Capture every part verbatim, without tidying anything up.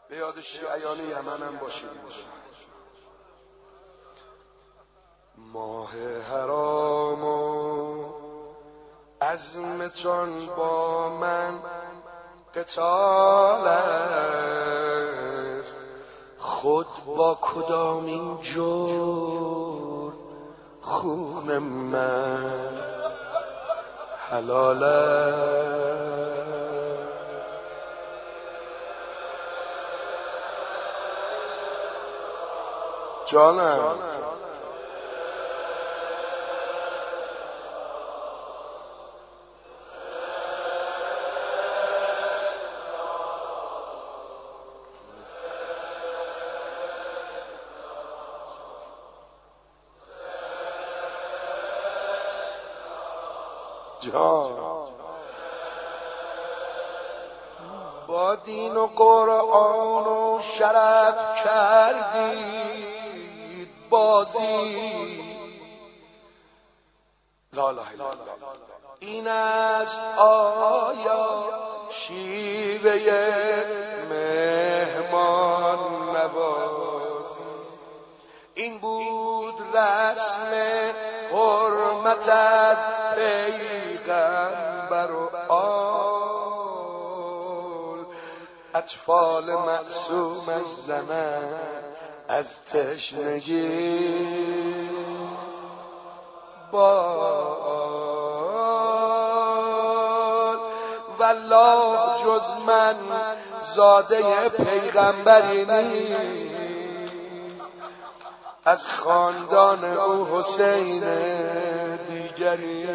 به یاد شیعیان یمن هم باشید اینجا. ماه حرام و عزمتان با من قتال است، خود با کدامین جور خون من حلال است. جانم جان با دین و قرآن و شرف کردید بازی. لا لا لا این است آیا شیوه مهمان نوازی؟ این بود رسم حرمت از پیغمبر و آل، اطفال معصومش زنن از تشنگی بال. والله جز من زاده پیغمبری نیست، از خاندان او حسین دیگری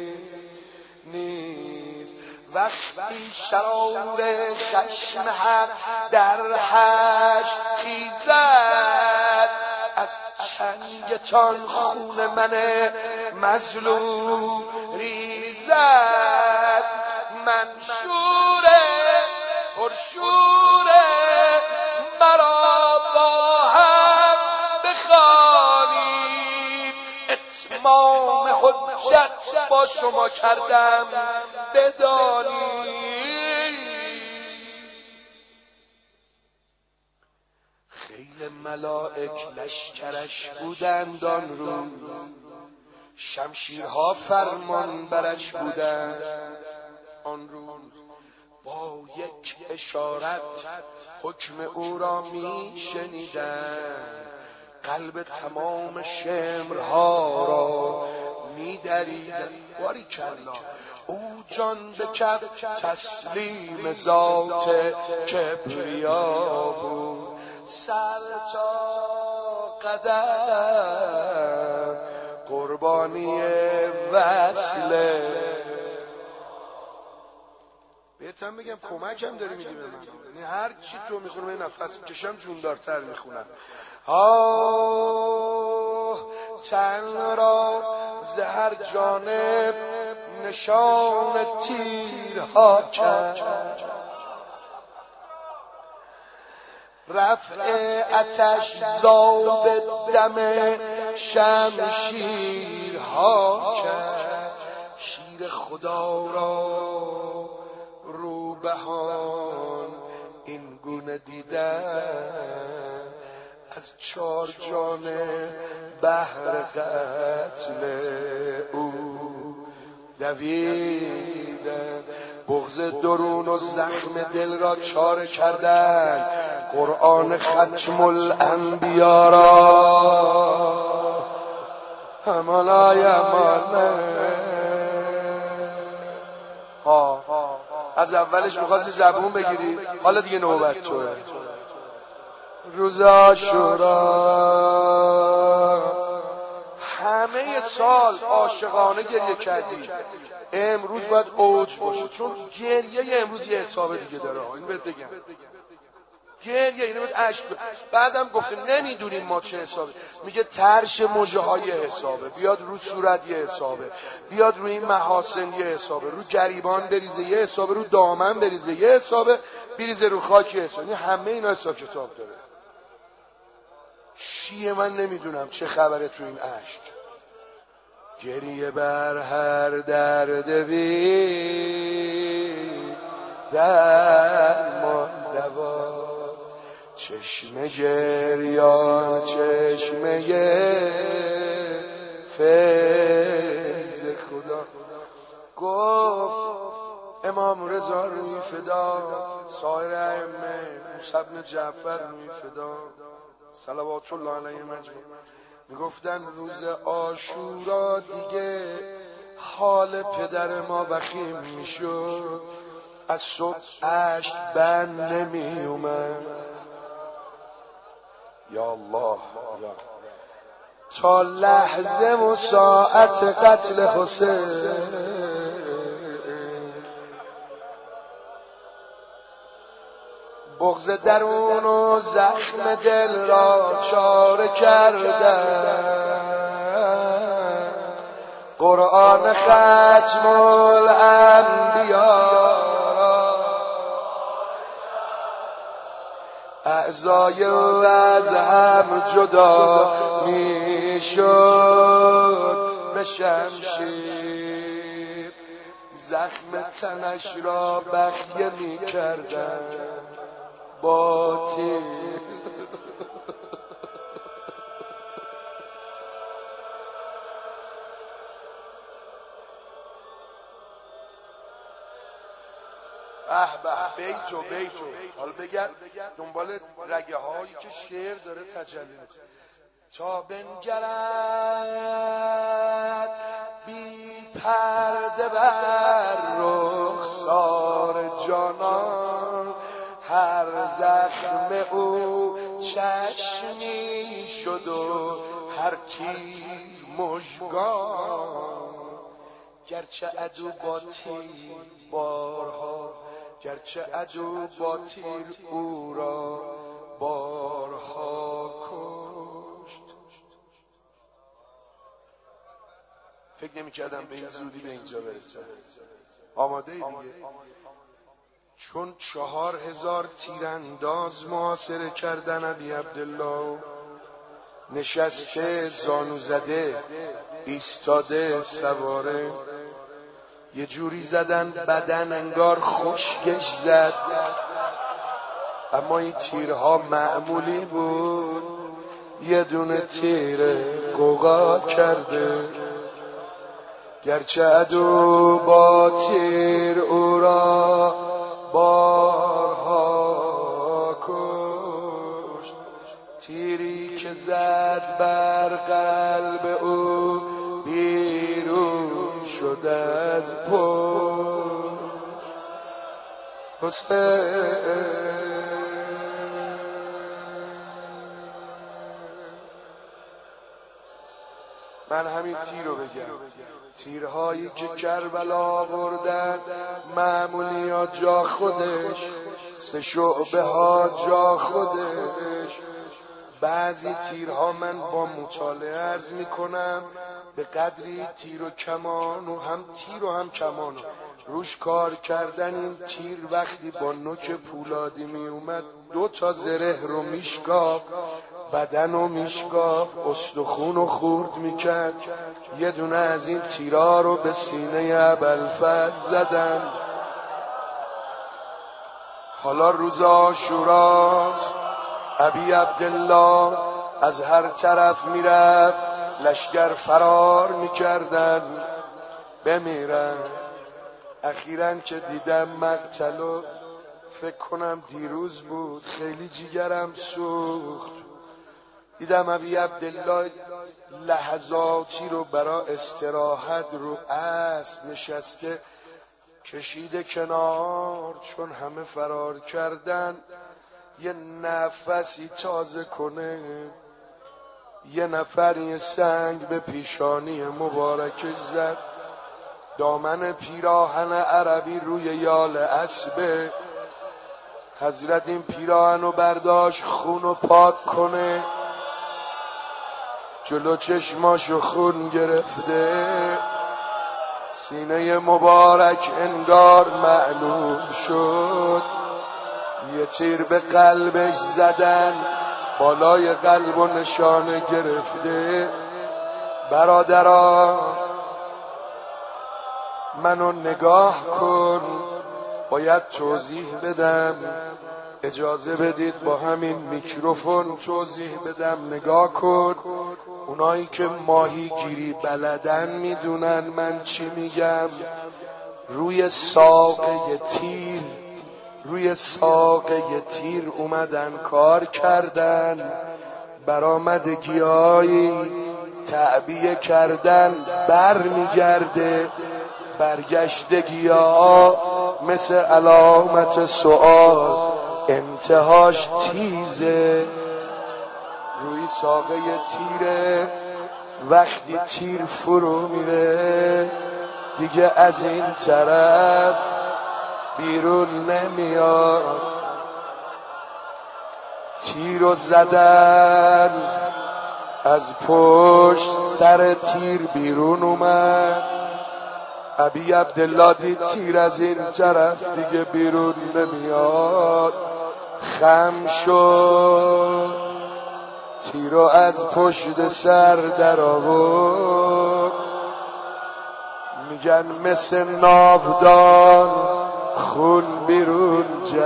نیست. وقتی شرار خشم حق در حشر خیزد، از چنگتان خون من مظلوم ریزد. منشوره پرشوره مرا با هم بخوانید، اتمام حجت با شما کردم بدانید. خیل ملائک لشکرش بودند آن روز، شمشیرها فرمان برش بودند آن روز. با یک اشارت حکم او را می شنیدند، قلب تمام شمرها را می دریدند. باریکلا او جان به کف تسلیم ذات کبریا بود، سر تا قدم قربانی وصله. بهتم بگم کمکم داری میدی به من، یعنی هر چی تو میخونم این نفس میکشم جوندارتر میخونم. آه تن را زهر جانب نشان تیرها کرد، رفع اتش زاب دم شمشیرها کرد. شیر خدا را روبهان این گونه دیدن، از چار جانه بهر قتل او دویدن. بغض درون و زخم دل را چاره کردن، قرآن ختم الانبیا را همالای امانه. ها از اولش میخواستی زبون بگیری، حالا دیگه نوبت توه. روز عاشورا همه سال عاشقانه گریه کردی، امروز باید اوج باشه، چون گریه امروز یه حساب دیگه داره. این بهت بگم گریه اینو باید عشق. بعدم گفتیم نمیدونیم ما چه حسابه، میگه ترش مژه های حسابه، بیاد رو صورت یه حسابه، بیاد روی این محاسن یه حسابه، رو گریبان بریزه یه حسابه، رو دامن بریزه یه حسابه، بریزه رو خاک یه حسابه. همه اینا حساب کتاب داره. چیه من نمیدونم چه خبره تو این عشق. گریه بر هر درد بی درمان دواست، چشم گریان چشمه فیض خدا. گفت امام رضا روی فدا، سایر ائمه موسی بن جعفر روی فدا صلوات الله علیه مجموع، میگفتن روز عاشورا دیگه حال پدر ما وخیم میشد، از صبح اشک بند نمی اومد. یا الله یا تا لحظه و ساعت قتل حسین بغض درون و زخم دل را چاره کردن. قرآن ختم الانبیا اعضای او از هم جدا می شد به شمشیر، زخم تنش را بخیه می کردن با تیر. اه به بیتو بیتو. حالا بگرد دنبال رگه هایی که شعر داره تجلی تا بنگرد بی پرده بر رخسار جانان، هر زخم او چشمی شد و هر تیر مژگان. گرچه عدو با تیر بارها، گرچه عدو با تیر او را بارها کشت. فکر نمی کردم به این زودی به اینجا برسه. آماده ای دیگه؟ چون چهار هزار تیرانداز محاصره کردن ابی عبدالله، نشسته زانو زده ایستاده سواره، یه جوری زدن بدن انگار خشکش زد، اما این تیرها معمولی بود، یه دونه تیر قوقا کرده. گرچه عدو با تیر او را بارها کشت، تیری که زد بر قلب او بیرون شد از پشت. حسین من همین تیر رو بگم، تیرهایی که کربلا بردن معمولی ها جا خودش، سه شعبه ها جا خودش. بعضی تیرها من با مطالعه عرض میکنم به قدری تیر و کمان و هم تیر و هم کمان روش کار کردن. این تیر وقتی با نوک پولادی می اومد دو تا زره رو میشکاف، بدن رو میشکاف، استخون رو خورد میکرد. یه دونه از این تیرا رو به سینه ابوالفضل زدن. حالا روز عاشوراست، ابی عبدالله از هر طرف میرفت، لشگر فرار میکردن بمیرن. اخیراً که دیدم مقتلو، فکر کنم دیروز بود، خیلی جیگرم سوخت. دیدم ابی عبدالله لحظاتی رو برای استراحت رو اسب نشسته، کشیده کنار، چون همه فرار کردن یه نفسی تازه کنه. یه نفر یه سنگ به پیشانی مبارکش زد، دامن پیراهن عربی روی یال اسبه. حضرت این پیراهن رو برداشت خون رو پاک کنه، جلو چشماشو خون گرفته، سینه مبارک انگار معلوم شد. یه تیر به قلبش زدن، بالای قلب و نشانه گرفته. برادران منو نگاه کن، باید توضیح بدم. اجازه بدید با همین میکروفون توضیح بدم. نگاه کن، اونایی که ماهی گیری بلدن میدونن من چی میگم. روی ساقه تیر روی ساقه تیر اومدن کار کردن، برآمدگیایی تعبیه کردن، بر میگرده برگشتگی ها مثل علامت سؤال، انتهاش تیزه. روی ساقه تیره، وقتی تیر فرو میره دیگه از این طرف بیرون نمیاد. تیرو زدن، از پشت سر تیر بیرون اومد. ابی عبدالله دید تیر از این طرف دیگه بیرون نمیاد، خم شد، تیرو از پشت سر در آورد. میگن مثل ناودان خون بیرون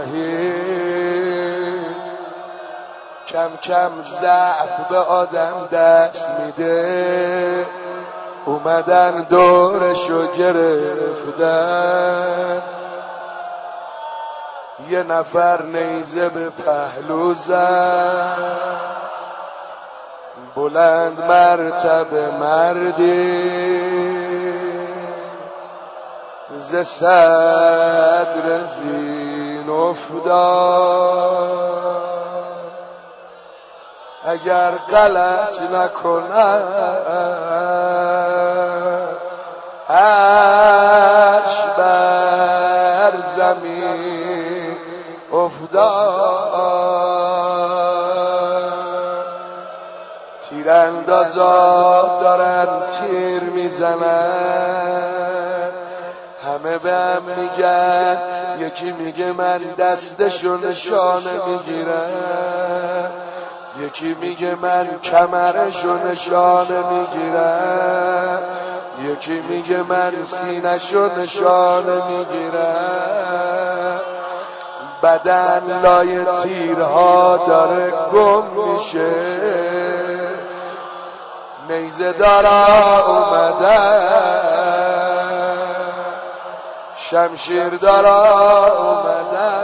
جهید، کم کم ضعف به آدم دست میده. اومدن دورشو گرفتن، یه نفر نیزه به پهلو زد. بلند مرتبه مردی ز صدر زین افتاد. اگر غلط نکنم عرش بر زمین افتاد. تیراندازا دارن تیر میزنن، همه به هم میگن، یکی میگه من دستشو نشانه میگیرم، یکی میگه من کمرشو نشانه میگیرم، یکی میگه من سینه‌شو نشانه میگیرم. بدن لای تیرها داره گم میشه، نیزه دارا اومدن، شمشیر دارا اومدن.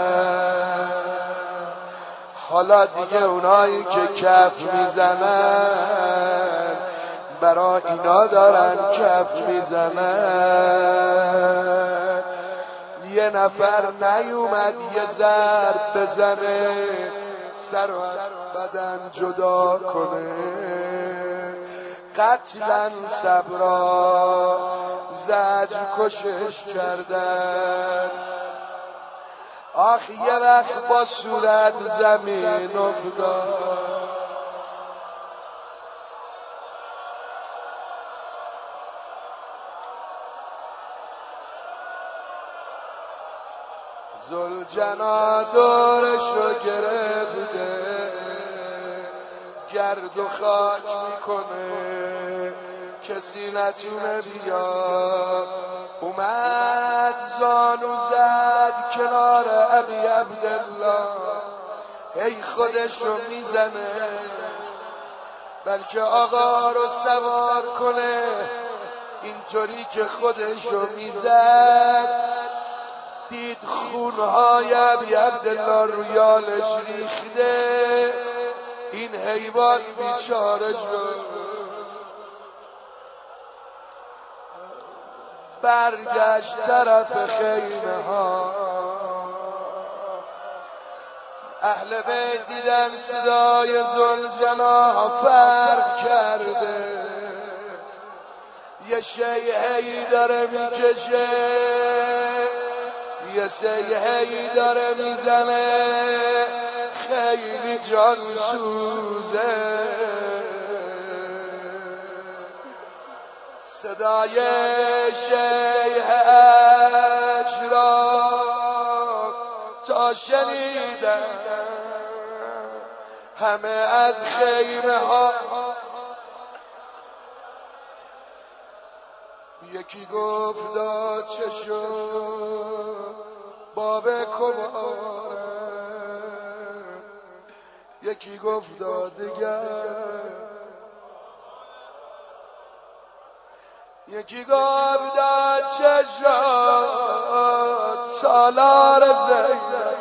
حالا دیگه اونایی که کف میزنن برا اینا دارن کف میزنن. یه نفر نیومد یه ضرب بزنه، سر و بدن جدا کنه. قتلن صبرا زجر کشش کردن. آخ یه وقت با صورت زمین افتاد. ذوالجنا دورشو گرفته، گرد و خاک میکنه، کسی نتونه بیاد. اومد زانو زد کنار ابی عبدالله، هی خودشو میزنه بلکه آقا رو سوار کنه. اینطوری که خودشو میزد دید خونهای ابی عبدالله رویالش ریخته. این حیوان بیچاره شد، برگشت طرف خیمه ها. اهل بیت دیدن صدای ذوالجنا فرق کرده، یه شیهی داره میکشه، یه سیهی داره میزنه، خیلی جان سوزه. صدای شیخ اجرا تا شنیدن همه از خیمه ها. یکی گفت داد چه شد باب کباره، یکی گفت دادگر، یکی گفت داد چشات سالار زینب،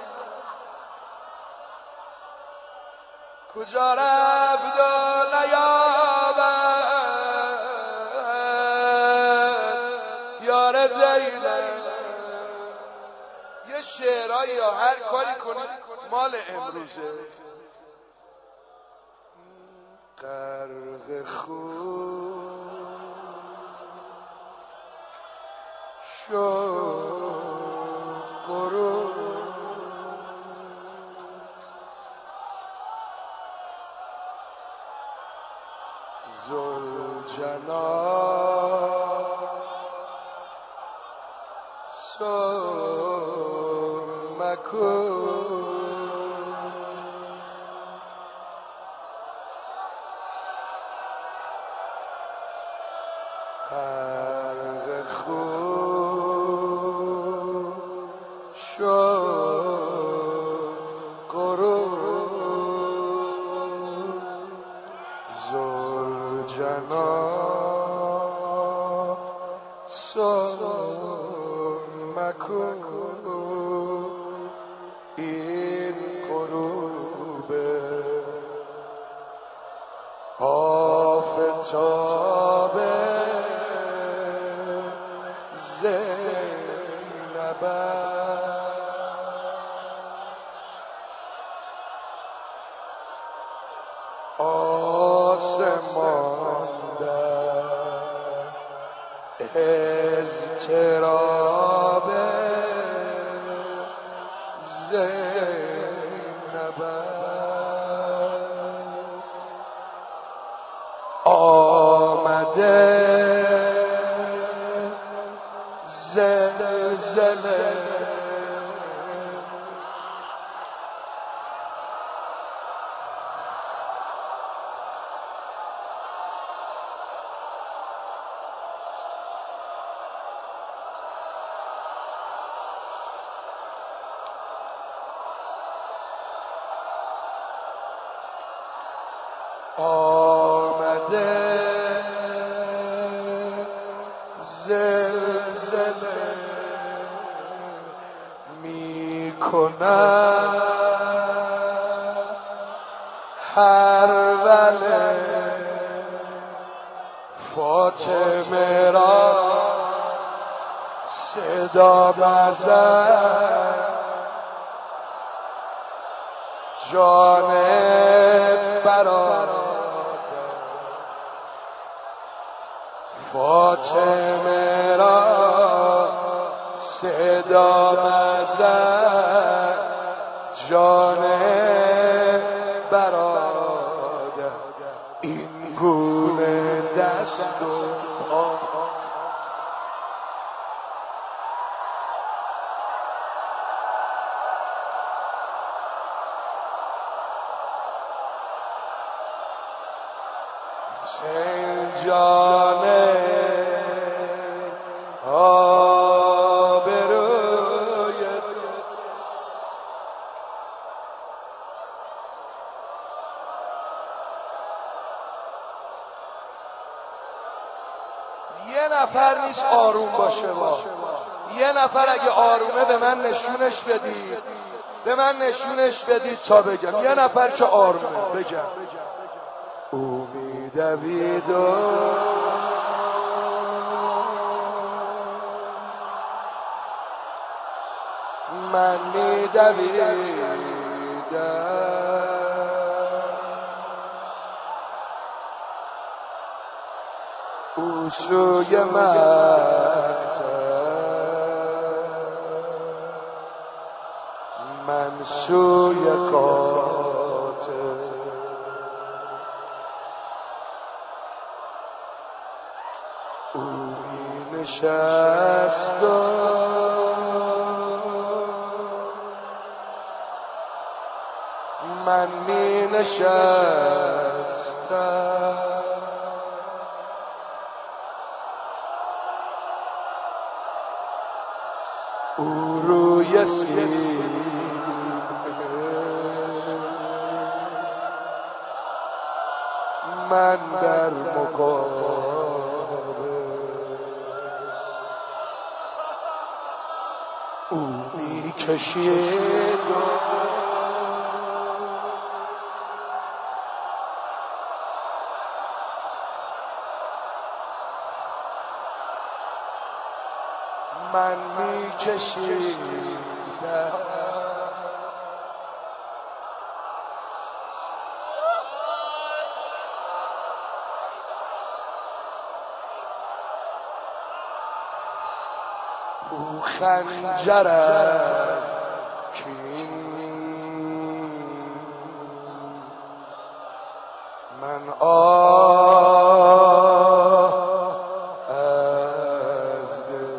کجا رفت و نیامد یار زینب. یه شعرهایی یا هر کاری کنید مال امروزه. غرق خون شد غروب، ذوالجلال سرمکن، غرق خون شد غروب، ذوالجلال سرمکن. این غروب آفتاب زینب آسمان در اضطراب زینب آمده زلزله، آمده زلزله می کند هر وله، فاطمه را صدا مزد جان برادر، فاطمه را صدا مزد جان برادر. این گونه دست و پا حسین جان آبروی یه نفر نیست آروم باشه. با یه نفر اگه آرومه به من نشونش بدید، به من نشونش بدید تا بگم. یه نفر که آرومه بگم. او میدوید و من میدویدم، او سوی مکتب من سوی قاتل. او می نشست و من می نشستم، او روی سینه من در مقابل او می کشید من می کشیدم او خنجر از کین من آه از دل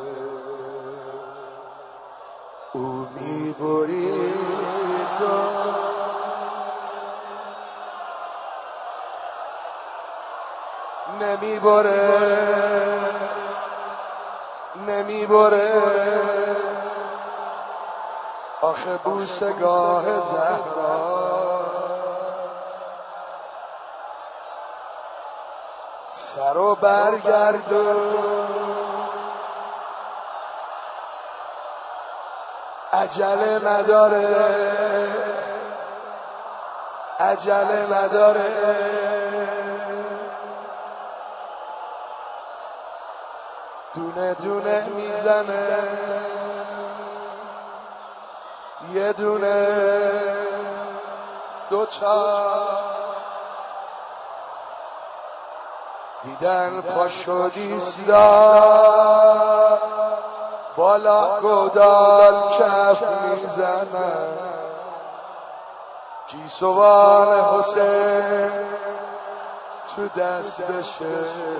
او می برید نمی بره نمی بره آخه بوسگاه زهرا سر و برگردون عجله نداره عجله نداره دونه دونه میزنه یه دونه دو چار دیدن پا شدی سیاه بالا گودال کف میزنن گیسوان حسین تو دست بشه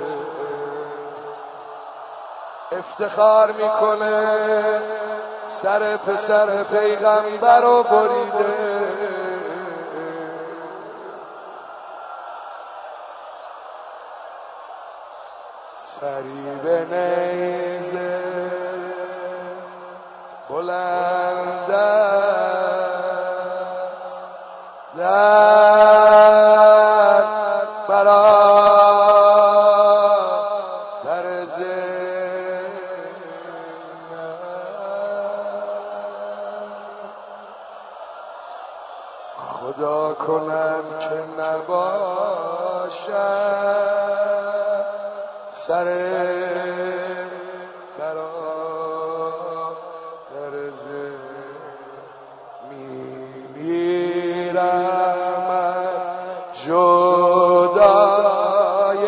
افتخار میکنه سر پسر پیغمبر رو بریده سری به نیزه بلند است در برابر زینب خدا کنم که نباشد سر برادر میمیرم از جدای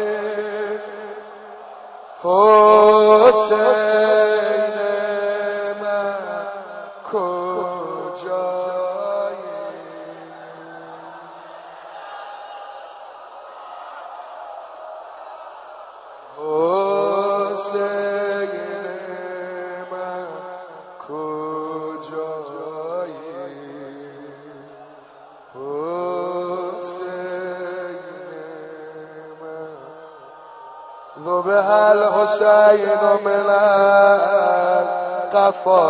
حسین من کجای حسین من کجایی حسین من ذبح الحسین من القفا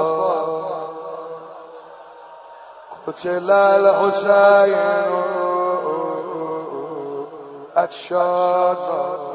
قتل الحسین عطشانا